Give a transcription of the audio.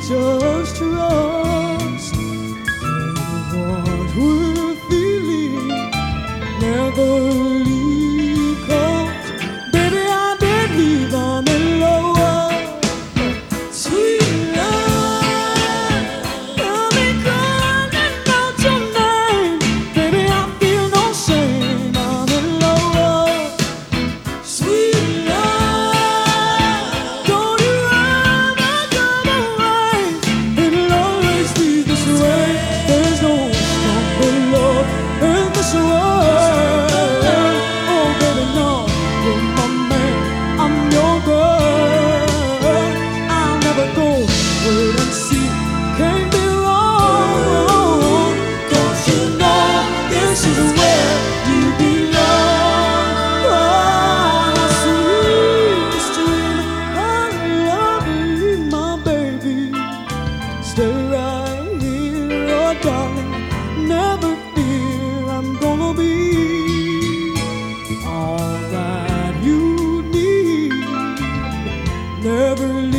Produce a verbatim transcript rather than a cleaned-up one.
just trust what we're feeling. Never leave, 'cause baby, I did leave on the lower. Sweet love, I'll be calling out your name. Baby, I feel no shame on the lower. Sweet love, don't you ever come away. It'll always be this way. There's no stronger love in this world. Oh, baby, no, you're my man, I'm your girl. I'll never go wait and see, can't be wrong. Don't you know this is where you belong? Oh, my sweet dream, I love you, my baby. Stay right here, oh darling. Never fear, I'm gonna be all that you need. Never leave.